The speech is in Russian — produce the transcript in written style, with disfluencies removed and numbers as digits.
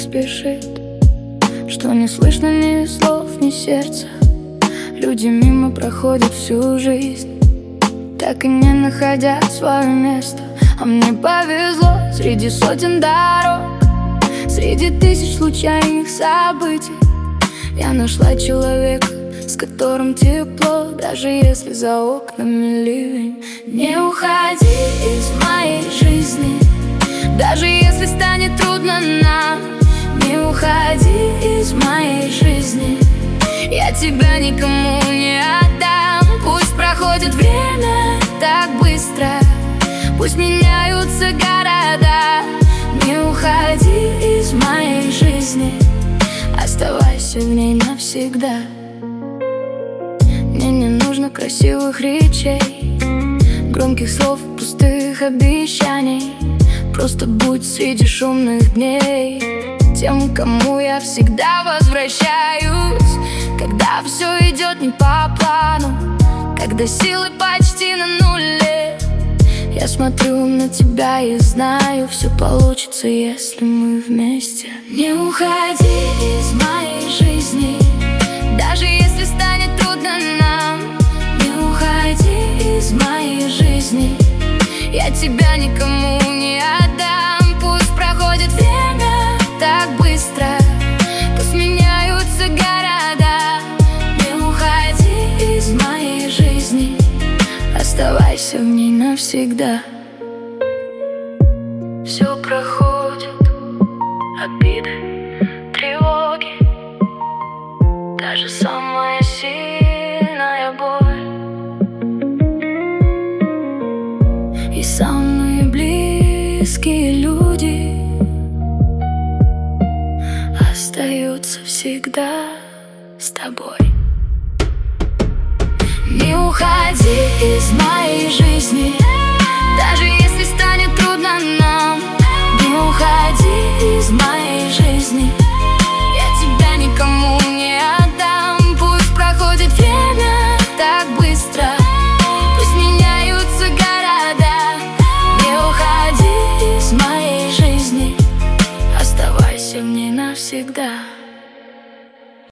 спешит, что не слышно ни слов, ни сердца. Люди мимо проходят всю жизнь, так и не находя свое место. А мне повезло среди сотен дорог, среди тысяч случайных событий. Я нашла человека, с которым тепло, даже если за окнами ливень. Не уходи из моей жизни, даже если станет трудно нам. Не уходи из моей жизни, я тебя никому не отдам. Пусть проходит время так быстро, пусть меняются города. Не уходи из моей жизни, оставайся в ней навсегда. Мне не нужно красивых речей, громких слов, пустых обещаний. Просто будь среди шумных дней тем, к кому я всегда возвращаюсь. Когда все идет не по плану, когда силы почти на нуле, я смотрю на тебя и знаю, все получится, если мы вместе. Не уходи из моей жизни, даже если станет трудно нам. Не уходи из моей жизни, я тебя никому не отдам. Пусть проходит время так быстро, пусть меняются города. Не уходи из моей жизни, оставайся в ней навсегда. Все проходит, обиды, тревоги, даже самая сильная боль. И самые близкие люди остаются всегда с тобой. Не уходи из моей жизни,